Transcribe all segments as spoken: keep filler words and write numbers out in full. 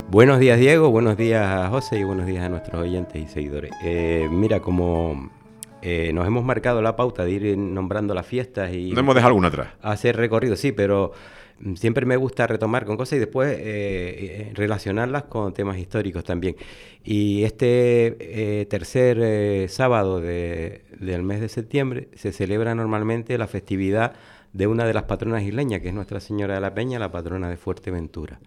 Buenos días, Diego, buenos días a José y buenos días a nuestros oyentes y seguidores. Eh, mira, como eh, nos hemos marcado la pauta de ir nombrando las fiestas y... No hemos dejado alguna atrás. Hacer recorrido, sí, pero siempre me gusta retomar con cosas y después eh, eh, relacionarlas con temas históricos también. Y este eh, tercer eh, sábado de, del mes de septiembre se celebra normalmente la festividad de una de las patronas isleñas, que es Nuestra Señora de la Peña, la patrona de Fuerteventura.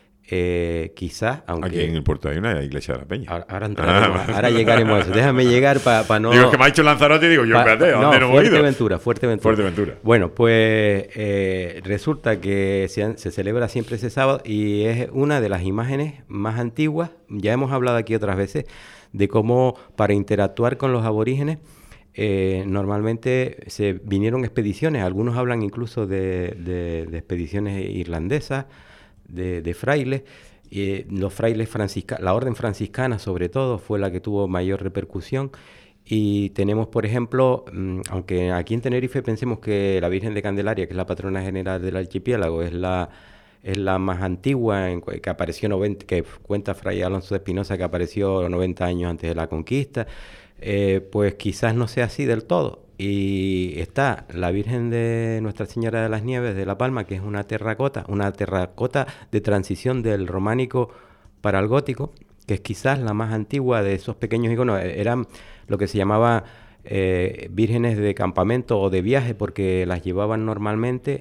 Eh, quizás, aunque... Aquí en el puerto hay una iglesia de la Peña. Ahora, ahora, entraremos, ah, ahora llegaremos a eso. Déjame llegar para pa no... Digo, es que me ha dicho Lanzarote y digo, yo, pa, espérate, ¿a dónde no, no hemos ido? Fuerteventura, Fuerteventura. Fuerteventura. Bueno, pues eh, resulta que se, han, se celebra siempre ese sábado y es una de las imágenes más antiguas. Ya hemos hablado aquí otras veces de cómo para interactuar con los aborígenes eh, normalmente se vinieron expediciones. Algunos hablan incluso de, de, de expediciones irlandesas, de, de frailes. Eh, los frailes franciscanos, la orden franciscana sobre todo fue la que tuvo mayor repercusión y tenemos por ejemplo, mmm, aunque aquí en Tenerife pensemos que la Virgen de Candelaria, que es la patrona general del archipiélago, es la, es la más antigua, en, que apareció noventa, que cuenta Fray Alonso de Espinosa que apareció noventa años antes de la conquista, eh, pues quizás no sea así del todo. Y está la Virgen de Nuestra Señora de las Nieves de La Palma, que es una terracota, una terracota de transición del románico para el gótico, que es quizás la más antigua de esos pequeños iconos. Eran lo que se llamaba eh, vírgenes de campamento o de viaje, porque las llevaban normalmente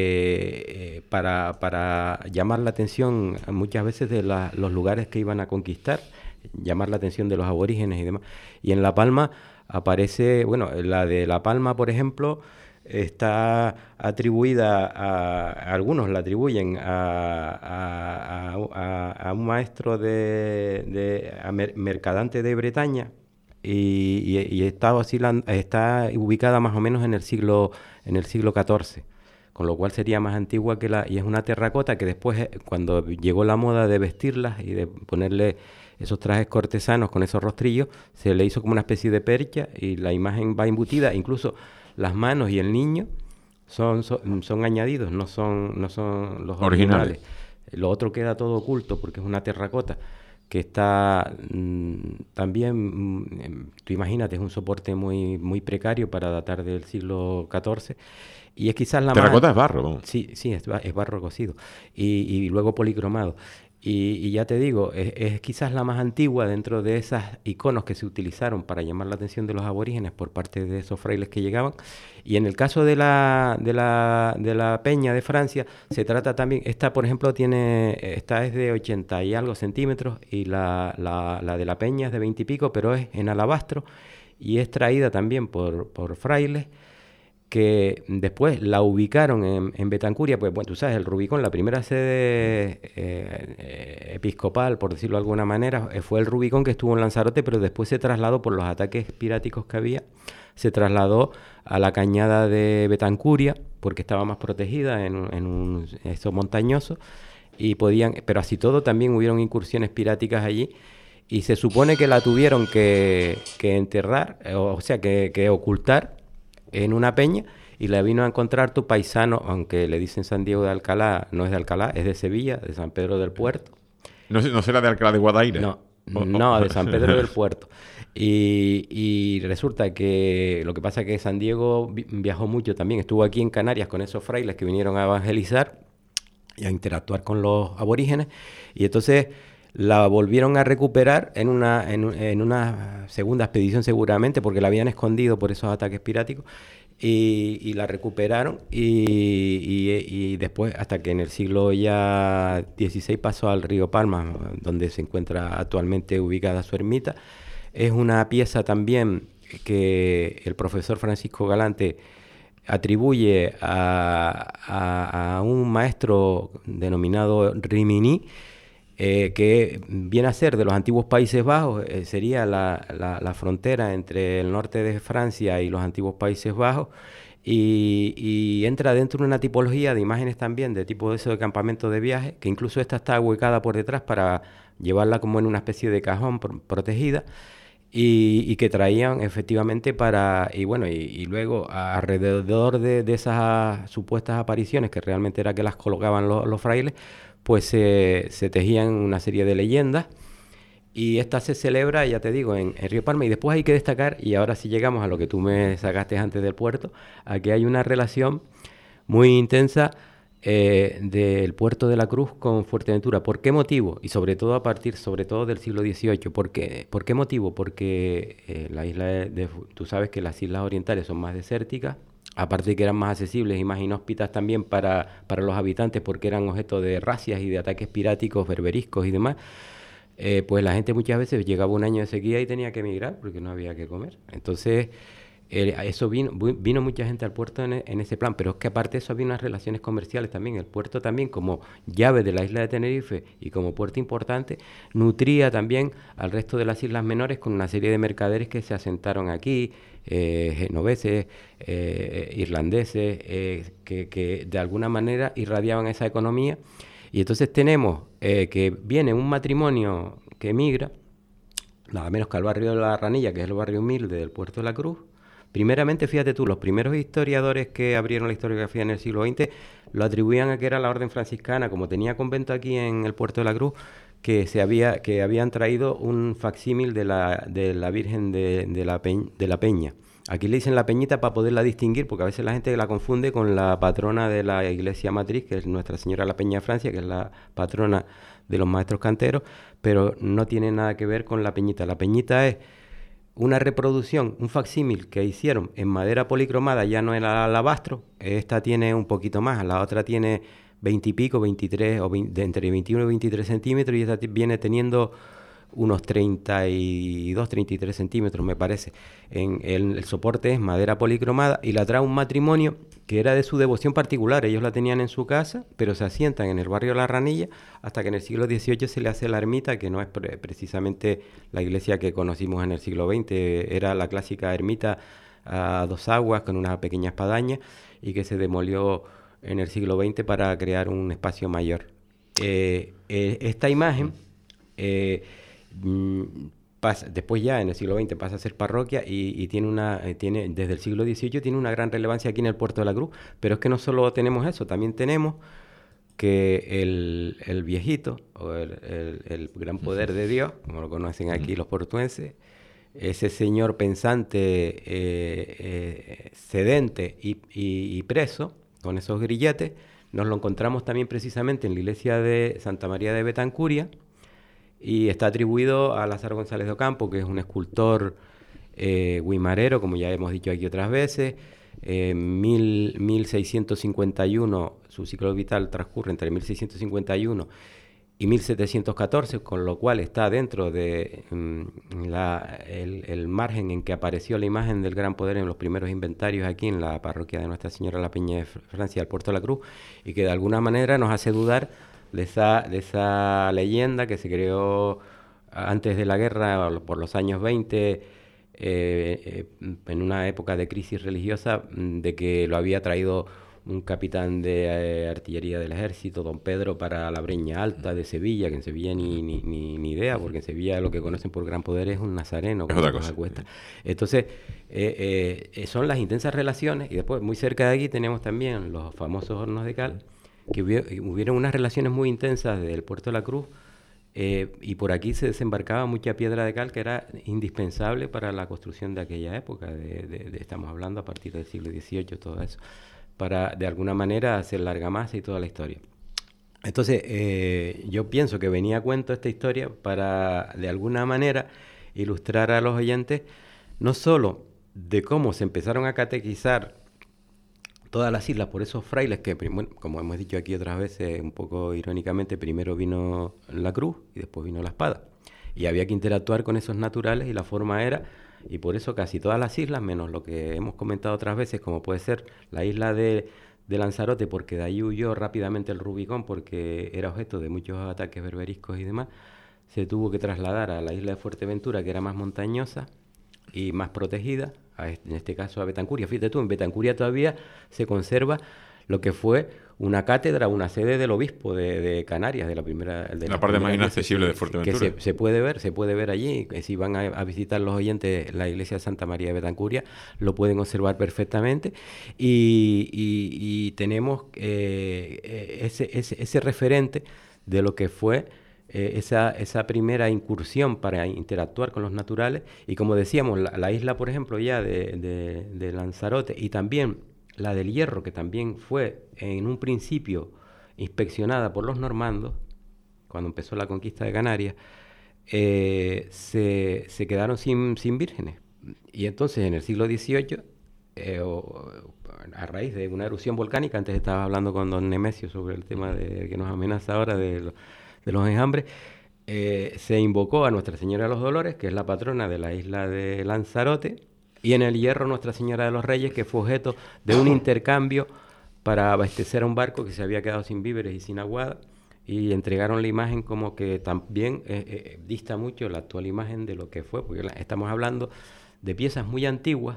eh, para, para llamar la atención muchas veces de la, los lugares que iban a conquistar, llamar la atención de los aborígenes y demás. Y en La Palma aparece, bueno, la de La Palma, por ejemplo, está atribuida a, a algunos la atribuyen a, a, a, a un maestro de, de a mer, mercadante de Bretaña y, y, y está, oscilando, está ubicada más o menos en el siglo en el siglo catorce, con lo cual sería más antigua que la, y es una terracota que después, cuando llegó la moda de vestirlas y de ponerle esos trajes cortesanos con esos rostrillos, se le hizo como una especie de percha y la imagen va embutida. Incluso las manos y el niño son, son, son añadidos, no son, no son los originales. originales. Lo otro queda todo oculto porque es una terracota que está mmm, también, mmm, tú imagínate, es un soporte muy, muy precario para datar del siglo catorce. Y es quizás la terracota más... es barro, ¿no? Sí, sí, es, es barro cocido. Y, y luego policromado. Y, y ya te digo, es, es quizás la más antigua dentro de esos iconos que se utilizaron para llamar la atención de los aborígenes por parte de esos frailes que llegaban. Y en el caso de la, de la, de la Peña de Francia, se trata también, esta por ejemplo tiene, esta es de ochenta y algo centímetros y la, la, la de la Peña es de veinte y pico, pero es en alabastro y es traída también por, por frailes que después la ubicaron en, en Betancuria, pues bueno, tú sabes, el Rubicón, la primera sede eh, eh, episcopal, por decirlo de alguna manera, eh, fue el Rubicón que estuvo en Lanzarote, pero después se trasladó por los ataques piráticos que había, se trasladó a la cañada de Betancuria, porque estaba más protegida en, en un eso montañoso, y podían, pero así todo también hubieron incursiones piráticas allí, y se supone que la tuvieron que, que enterrar, o, o sea, que, que ocultar en una peña, y la vino a encontrar tu paisano, aunque le dicen San Diego de Alcalá, no es de Alcalá, es de Sevilla, de San Pedro del Puerto. ¿No, no será de Alcalá de Guadaira? No, oh, no, oh. de San Pedro del Puerto. Y, y resulta que lo que pasa es que San Diego vi- viajó mucho también, estuvo aquí en Canarias con esos frailes que vinieron a evangelizar y a interactuar con los aborígenes, y entonces la volvieron a recuperar en una, en, en una segunda expedición seguramente, porque la habían escondido por esos ataques piráticos, y, y la recuperaron, y, y, y después, hasta que en el siglo ya dieciséis pasó al río Palma, donde se encuentra actualmente ubicada su ermita. Es una pieza también que el profesor Francisco Galante atribuye a, a, a un maestro denominado Rimini, Eh, que viene a ser de los antiguos Países Bajos, eh, sería la, la, la frontera entre el norte de Francia y los antiguos Países Bajos, y, y entra dentro de una tipología de imágenes también de tipo de eso de campamento de viaje, que incluso esta está ubicada por detrás para llevarla como en una especie de cajón pro- protegida, y, y que traían efectivamente para, y bueno, y, y luego alrededor de, de esas supuestas apariciones, que realmente era que las colocaban los, los frailes, pues se, se tejían una serie de leyendas. Y esta se celebra, ya te digo, en, en Río Palma. Y después hay que destacar, y ahora sí llegamos a lo que tú me sacaste antes del puerto, a que hay una relación muy intensa eh, del puerto de la Cruz con Fuerteventura. ¿Por qué motivo? Y sobre todo a partir, sobre todo del siglo dieciocho. ¿Por qué, ¿Por qué motivo? Porque eh, la isla de, de, tú sabes que las islas orientales son más desérticas, aparte de que eran más accesibles y más inhóspitas también para, para los habitantes, porque eran objeto de razias y de ataques piráticos, berberiscos y demás. Eh, pues la gente muchas veces llegaba un año de sequía y tenía que emigrar porque no había que comer. Entonces, eh, eso vino, vino mucha gente al puerto en, en ese plan, pero es que aparte de eso había unas relaciones comerciales también. El puerto también, como llave de la isla de Tenerife y como puerto importante, nutría también al resto de las islas menores con una serie de mercaderes que se asentaron aquí, eh, genoveses, eh, irlandeses, eh, que, que de alguna manera irradiaban esa economía. Y entonces tenemos eh, que viene un matrimonio que emigra, nada menos que al barrio de La Ranilla, que es el barrio humilde del Puerto de la Cruz. Primeramente, fíjate tú, los primeros historiadores que abrieron la historiografía en el siglo veinte lo atribuían a que era la orden franciscana, como tenía convento aquí en el Puerto de la Cruz, que se había que habían traído un facsímil de la, de la Virgen de, de, la Peñ, de la Peña. Aquí le dicen la Peñita para poderla distinguir, porque a veces la gente la confunde con la patrona de la iglesia matriz, que es Nuestra Señora la Peña de Francia, que es la patrona de los maestros canteros, pero no tiene nada que ver con la Peñita. La Peñita es una reproducción, un facsímil que hicieron en madera policromada, ya no era alabastro. Esta tiene un poquito más, la otra tiene veinte y pico, veintitrés, o veinte, de entre veintiuno y veintitrés centímetros, y esta viene teniendo unos treinta y dos, treinta y tres centímetros, me parece. En el, el soporte es madera policromada y la trae un matrimonio que era de su devoción particular. Ellos la tenían en su casa, pero se asientan en el barrio La Ranilla hasta que en el siglo dieciocho se le hace la ermita, que no es pre- precisamente la iglesia que conocimos en el siglo veinte. Era la clásica ermita a dos aguas con una pequeña espadaña y que se demolió en el siglo veinte para crear un espacio mayor. Eh, eh, esta imagen... Eh, Pasa, después ya en el siglo veinte pasa a ser parroquia y, y tiene una eh, tiene desde el siglo dieciocho tiene una gran relevancia aquí en el Puerto de la Cruz, pero es que no solo tenemos eso, también tenemos que el, el viejito o el, el, el gran poder de Dios, como lo conocen aquí los portuenses, ese señor pensante, eh, eh, sedente y, y, y preso con esos grilletes, nos lo encontramos también precisamente en la iglesia de Santa María de Betancuria. Y está atribuido a Lázaro González de Ocampo, que es un escultor eh, guimarero, como ya hemos dicho aquí otras veces. Eh, mil, mil seiscientos cincuenta y uno, su ciclo vital transcurre entre mil seiscientos cincuenta y uno y mil setecientos catorce, con lo cual está dentro de mm, la, el, el margen en que apareció la imagen del Gran Poder en los primeros inventarios aquí en la parroquia de Nuestra Señora la Peña de Francia, al Puerto de la Cruz, y que de alguna manera nos hace dudar de esa, de esa leyenda que se creó antes de la guerra, por los años veinte, eh, eh, en una época de crisis religiosa, de que lo había traído un capitán de eh, artillería del ejército, don Pedro, para la Breña Alta de Sevilla, que en Sevilla ni, ni, ni, ni idea, porque en Sevilla lo que conocen por Gran Poder es un nazareno. Es otra cosa. Cuesta. Entonces, eh, eh, son las intensas relaciones, y después muy cerca de aquí tenemos también los famosos hornos de cal, que hubieron unas relaciones muy intensas del Puerto de la Cruz, eh, y por aquí se desembarcaba mucha piedra de cal que era indispensable para la construcción de aquella época, de, de, de, estamos hablando a partir del siglo dieciocho, todo eso, para de alguna manera hacer la argamasa y toda la historia. Entonces, eh, yo pienso que venía a cuento esta historia para de alguna manera ilustrar a los oyentes no solo de cómo se empezaron a catequizar todas las islas por esos frailes que, bueno, como hemos dicho aquí otras veces, un poco irónicamente, primero vino la cruz y después vino la espada. Y había que interactuar con esos naturales y la forma era, y por eso casi todas las islas, menos lo que hemos comentado otras veces, como puede ser la isla de, de Lanzarote, porque de ahí huyó rápidamente el Rubicón, porque era objeto de muchos ataques berberiscos y demás, se tuvo que trasladar a la isla de Fuerteventura, que era más montañosa y más protegida, a este, en este caso a Betancuria. Fíjate tú, en Betancuria todavía se conserva lo que fue una cátedra, una sede del obispo de, de Canarias, de la primera... De la, la parte primera más inaccesible que, de Fuerteventura. Que se, se puede ver, se puede ver allí. Si van a, a visitar los oyentes la iglesia de Santa María de Betancuria, lo pueden observar perfectamente. Y, y, y tenemos eh, ese, ese, ese referente de lo que fue eh, esa, esa primera incursión para interactuar con los naturales. Y como decíamos, la, la isla, por ejemplo, ya de, de, de Lanzarote, y también la del Hierro, que también fue en un principio inspeccionada por los normandos, cuando empezó la conquista de Canarias, eh, se, se quedaron sin, sin vírgenes. Y entonces en el siglo dieciocho, eh, o, a raíz de una erupción volcánica, antes estaba hablando con don Nemesio sobre el tema de, que nos amenaza ahora de, lo, de los enjambres, eh, se invocó a Nuestra Señora de los Dolores, que es la patrona de la isla de Lanzarote, y en el Hierro Nuestra Señora de los Reyes, que fue objeto de un intercambio para abastecer a un barco que se había quedado sin víveres y sin aguada, y entregaron la imagen como que también eh, eh, dista mucho la actual imagen de lo que fue, porque la, estamos hablando de piezas muy antiguas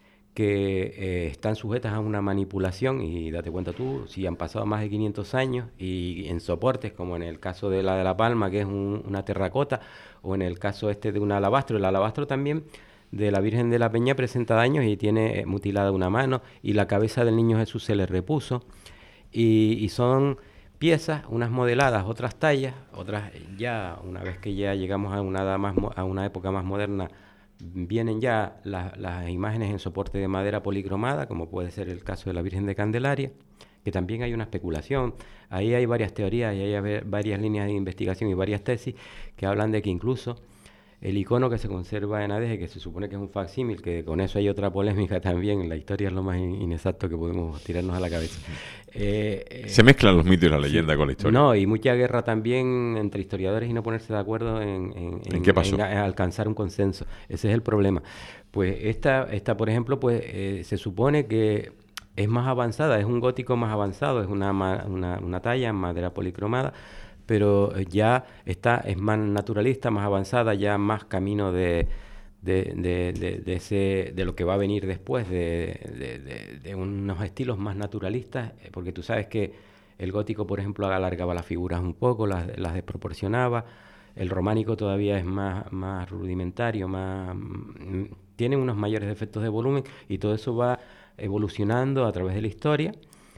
que eh, están sujetas a una manipulación, y date cuenta tú, si han pasado más de quinientos años, y en soportes, como en el caso de la de La Palma, que es un, una terracota, o en el caso este de un alabastro. El alabastro también de la Virgen de la Peña presenta daños y tiene mutilada una mano, y la cabeza del Niño Jesús se le repuso, y, y son piezas, unas modeladas, otras tallas, otras ya, una vez que ya llegamos a una, edad más, a una época más moderna, vienen ya la, las imágenes en soporte de madera policromada, como puede ser el caso de la Virgen de Candelaria, que también hay una especulación. Ahí hay varias teorías y hay varias líneas de investigación y varias tesis que hablan de que incluso el icono que se conserva en Adeje, que se supone que es un facsímil, que con eso hay otra polémica también, la historia es lo más inexacto que podemos tirarnos a la cabeza. Eh, eh, se mezclan los mitos y la leyenda, sí, con la historia. No, y mucha guerra también entre historiadores y no ponerse de acuerdo en, en, ¿En, qué pasó? en, en alcanzar un consenso. Ese es el problema. Pues esta, esta por ejemplo, pues eh, se supone que es más avanzada, es un gótico más avanzado, es una, una, una talla en madera policromada, pero ya está, es más naturalista, más avanzada, ya más camino de, de, de, de, de, ese, de lo que va a venir después, de, de, de, de unos estilos más naturalistas, porque tú sabes que el gótico, por ejemplo, alargaba las figuras un poco, las, las desproporcionaba. El románico todavía es más, más rudimentario, más, tiene unos mayores defectos de volumen, y todo eso va evolucionando a través de la historia.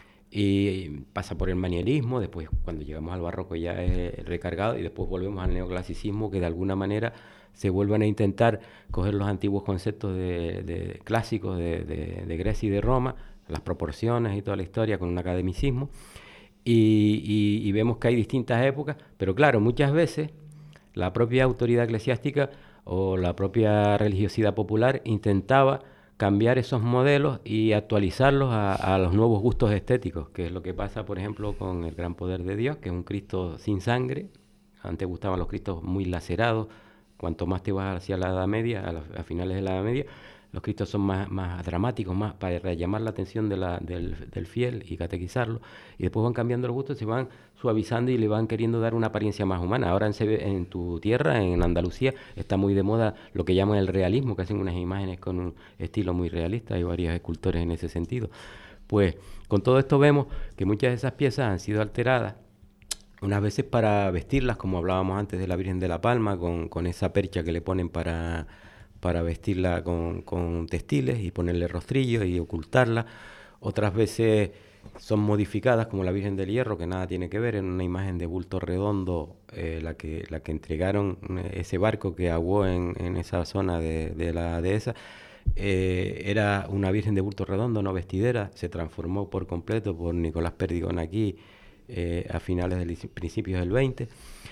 Y pasa por el manierismo, después cuando llegamos al barroco ya es recargado, y después volvemos al neoclasicismo, que de alguna manera se vuelven a intentar coger los antiguos conceptos de, de clásicos de, de, de Grecia y de Roma, las proporciones y toda la historia con un academicismo, y, y, y vemos que hay distintas épocas, pero claro, muchas veces la propia autoridad eclesiástica o la propia religiosidad popular intentaba cambiar esos modelos y actualizarlos a, a los nuevos gustos estéticos, que es lo que pasa, por ejemplo, con el Gran Poder de Dios, que es un Cristo sin sangre. Antes gustaban los Cristos muy lacerados. Cuanto más te vas hacia la Edad Media, a, la, a finales de la Edad Media, los Cristos son más, más dramáticos, más para llamar la atención de la, del, del fiel y catequizarlo. Y después van cambiando los gustos, se van suavizando y le van queriendo dar una apariencia más humana. Ahora en, en tu tierra, en Andalucía, está muy de moda lo que llaman el realismo, que hacen unas imágenes con un estilo muy realista. Hay varios escultores en ese sentido. Pues con todo esto vemos que muchas de esas piezas han sido alteradas, unas veces para vestirlas, como hablábamos antes de la Virgen de la Palma, con, con esa percha que le ponen para... para vestirla con, con textiles y ponerle rostrillos y ocultarla. Otras veces son modificadas, como la Virgen del Hierro, que nada tiene que ver, en una imagen de bulto redondo, eh, la que la que entregaron, ese barco que aguó en, en esa zona de, de la dehesa, eh, era una Virgen de bulto redondo, no vestidera, se transformó por completo por Nicolás Perdigón aquí eh, a finales del principios del veinte.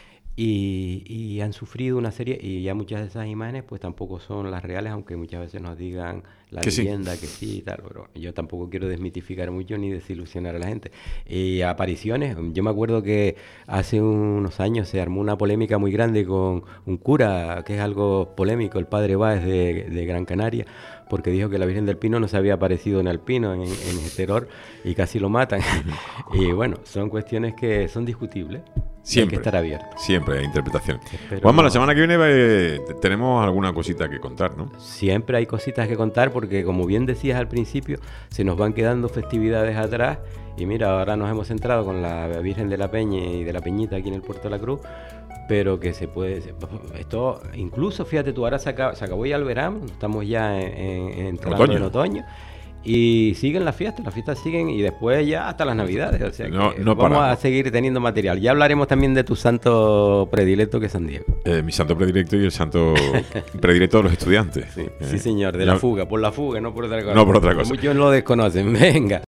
Y, y han sufrido una serie, y ya muchas de esas imágenes pues tampoco son las reales, aunque muchas veces nos digan la que leyenda sí. que sí y tal, pero yo tampoco quiero desmitificar mucho ni desilusionar a la gente. Y apariciones, yo me acuerdo que hace unos años se armó una polémica muy grande con un cura, que es algo polémico, el padre Báez de, de Gran Canaria, porque dijo que la Virgen del Pino no se había aparecido en el Pino, en, en Esteror, y casi lo matan. Y bueno, son cuestiones que son discutibles. Siempre, hay que estar abierto. Siempre hay interpretación. Espero Juanma, no... la semana que viene eh, tenemos alguna cosita que contar, ¿no? Siempre hay cositas que contar porque, como bien decías al principio, se nos van quedando festividades atrás. Y mira, ahora nos hemos centrado con la Virgen de la Peña y de la Peñita aquí en el Puerto de la Cruz, pero que se puede... Esto, incluso, fíjate tú, ahora se acabó, se acabó ya el verano, estamos ya en, en, entrando otoño. en otoño. y siguen las fiestas, las fiestas siguen y después ya hasta las Navidades. O sea, no, que no vamos paramos. a seguir teniendo material. Ya hablaremos también de tu santo predilecto, que es San Diego. Eh, mi santo predilecto y el santo predilecto de los estudiantes. Sí, eh, sí señor, de ya... la fuga, por la fuga, no por otra cosa. No por otra cosa. Muchos lo desconocen. Venga.